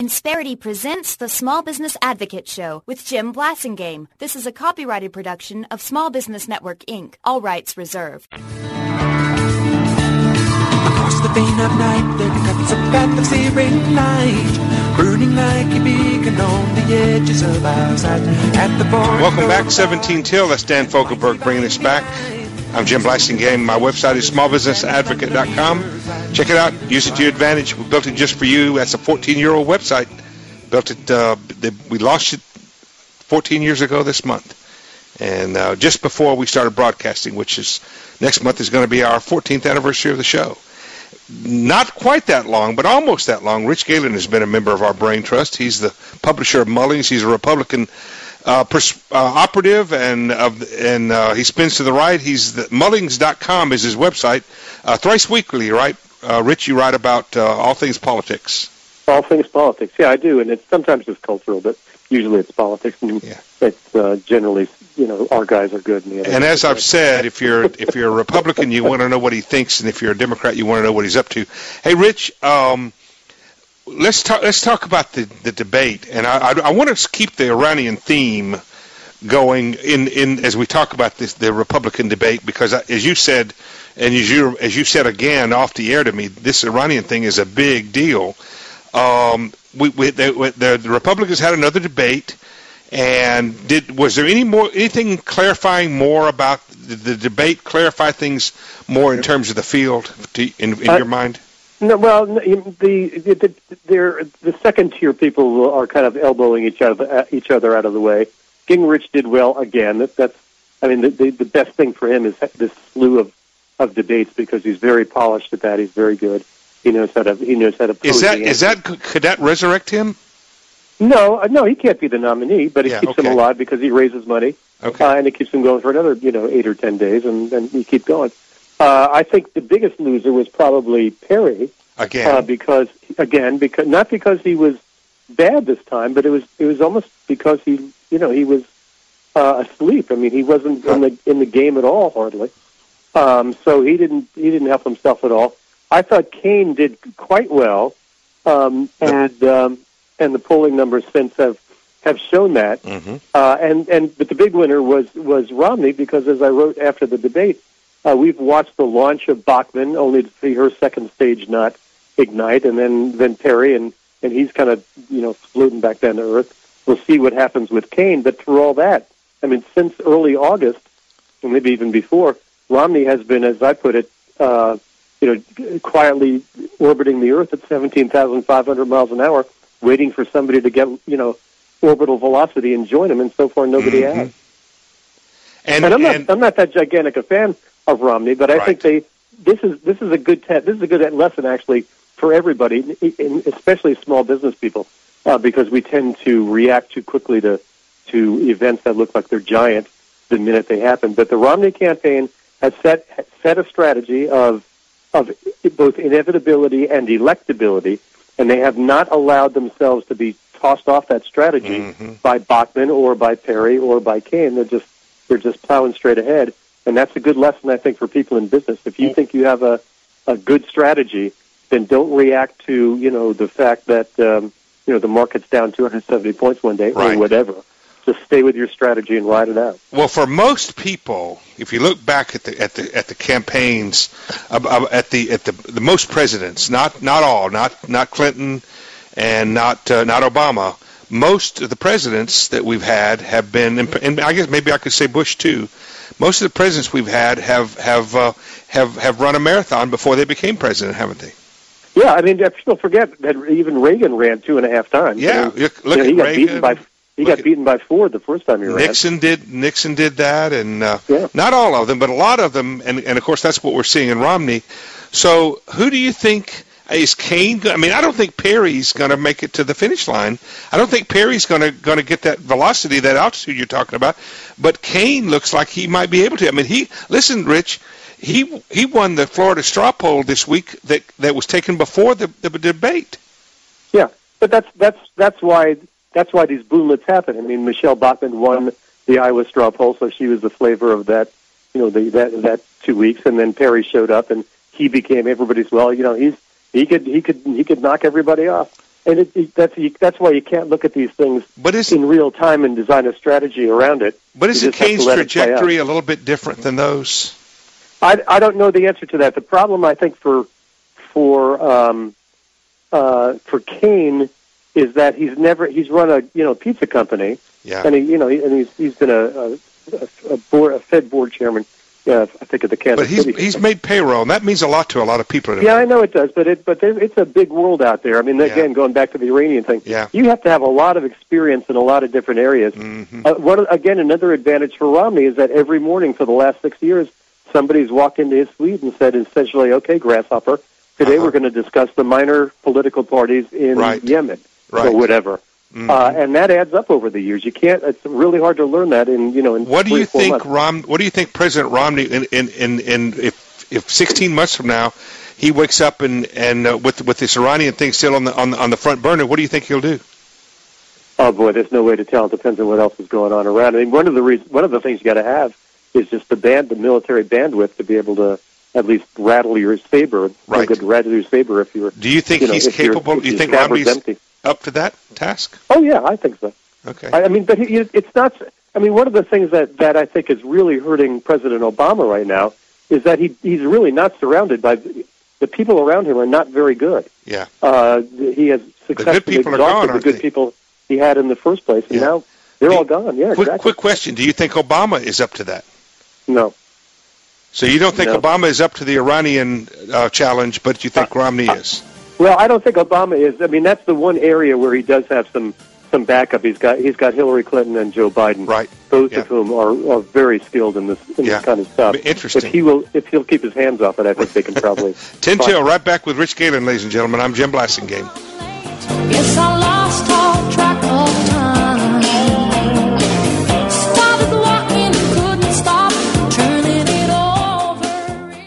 Insperity presents the Small Business Advocate Show with Jim Blasingame. This is a copyrighted production of Small Business Network, Inc. All rights reserved. Across the vein of night, there comes a path of searing light, burning like a beacon on the edges of our sight. At the Welcome back, 17 Till. That's Dan Fogelberg bringing us back. I'm Jim Blasingame. My website is smallbusinessadvocate.com. Check it out. Use it to your advantage. We built it just for you. That's a 14-year-old website. Built it. We launched it 14 years ago this month, and just before we started broadcasting, which is next month is going to be our 14th anniversary of the show. Not quite that long, but almost that long. Rich Galen has been a member of our Brain Trust. He's the publisher of Mullings. He's a Republican operative, and he spins to the right. Mullings.com is his website. Thrice weekly, right? Rich, you write about all things politics. All things politics, yeah, I do, and sometimes it's cultural, but usually it's politics, and it's generally, our guys are good. And as I've said, if you're a Republican, you want to know what he thinks, and if you're a Democrat, you want to know what he's up to. Hey, Rich, let's talk about the debate, and I want to keep the Iranian theme going in as we talk about the Republican debate, because as you said, and as you said again off the air to me, this Iranian thing is a big deal. The Republicans had another debate, and was there anything clarifying more about the debate? Clarify things more in terms of the field in your mind? No, well, the second tier people are kind of elbowing each other out of the way. Gingrich did well again. The best thing for him is this slew of debates, because he's very polished at that. He's very good. He knows how to pose. Could that resurrect him? No, he can't be the nominee, but it keeps him alive because he raises money, and it keeps him going for another 8 or 10 days, and you keep going. I think the biggest loser was probably Perry because not because he was bad this time, but it was almost because he was asleep. I mean, he wasn't in the game at all hardly. So he didn't help himself at all. I thought Kaine did quite well, and the polling numbers since have shown that. Mm-hmm. But the big winner was Romney, because as I wrote after the debate, we've watched the launch of Bachmann only to see her second stage not ignite, and then Perry, and he's kind of floating back down to earth. We'll see what happens with Kaine. But through all that, I mean, since early August, and maybe even before, Romney has been, as I put it, quietly orbiting the Earth at 17,500 miles an hour, waiting for somebody to get, orbital velocity and join him. And so far, nobody has. And I'm not that gigantic a fan of Romney, but I think this is a good this is a good lesson actually for everybody, especially small business people, because we tend to react too quickly to events that look like they're giant the minute they happen. But the Romney campaign has set a strategy of both inevitability and electability, and they have not allowed themselves to be tossed off that strategy by Bachmann or by Perry or by Kaine. They're just plowing straight ahead, and that's a good lesson, I think, for people in business. If you think you have a good strategy, then don't react to the fact that the market's down 270 points one day or whatever. Just stay with your strategy and ride it out. Well, for most people, if you look back at the campaigns, at the most presidents, not all, not Clinton, and not Obama, most of the presidents that we've had have been, and I guess maybe I could say Bush too. Most of the presidents we've had have run a marathon before they became president, haven't they? Yeah, I mean, people forget that even Reagan ran 2.5 times. Yeah, look at Reagan. He got beaten by Ford the first time he ran. Nixon did that, and not all of them, but a lot of them, and of course that's what we're seeing in Romney. So who do you think is Kaine? I mean, I don't think Perry's going to make it to the finish line. I don't think Perry's going to get that velocity, that altitude you're talking about. But Kaine looks like he might be able to. I mean, Rich, he won the Florida straw poll this week that was taken before the debate. Yeah, but that's why. That's why these boomlets happen. I mean, Michelle Bachmann won the Iowa straw poll, so she was the flavor of that, that 2 weeks. And then Perry showed up, and he became everybody's. Well, he could knock everybody off. And that's why you can't look at these things in real time and design a strategy around it. But isn't Kane's trajectory a little bit different than those? I don't know the answer to that. The problem, I think, for Kane is that he's run a pizza company, and he's been a Fed board chairman. Yeah, I think at the Kansas City. But he's made payroll, and that means a lot to a lot of people. Yeah, I know it does, but it's a big world out there. I mean, again, going back to the Iranian thing, you have to have a lot of experience in a lot of different areas. Again, another advantage for Romney is that every morning for the last 6 years, somebody's walked into his suite and said essentially, "Okay, grasshopper, today we're going to discuss the minor political parties in Yemen or whatever." And that adds up over the years. You can't. It's really hard to learn that in What do you think, months. What do you think President Romney in if 16 months from now he wakes up and with this Iranian thing still on the front burner? What do you think he'll do? Oh boy, there's no way to tell. It depends on what else is going on around. I mean, one of the things you got to have is just the military bandwidth to be able to at least rattle your saber. Right. Good rattle your saber if you're. Do you think he's capable? Do you think Romney's up to that task? Oh yeah, I think so. Okay. I mean, but it's not. I mean, one of the things that I think is really hurting President Obama right now is that he's really not surrounded by the people around him are not very good. Yeah. He has successfully exhausted the good people he had in the first place, and now they're all gone. Yeah. Quick question: do you think Obama is up to that? No. So you don't think Obama is up to the Iranian challenge, but you think Romney is? Well, I don't think Obama is. I mean, that's the one area where he does have some backup. He's got Hillary Clinton and Joe Biden, right? Both of whom are very skilled in this kind of stuff. Interesting. If he'll keep his hands off it, I think they can probably. 10 till, right back with Rich Galen, ladies and gentlemen. I'm Jim Blasingame. Yes, I lost all track of time. Started walking, couldn't stop, turning it over.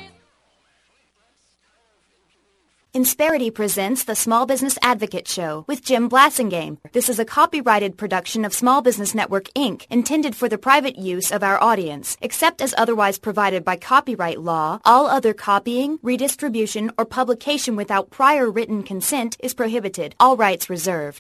Insperity presents the Small Business Advocate Show with Jim Blasingame. This is a copyrighted production of Small Business Network, Inc., intended for the private use of our audience. Except as otherwise provided by copyright law, all other copying, redistribution, or publication without prior written consent is prohibited. All rights reserved.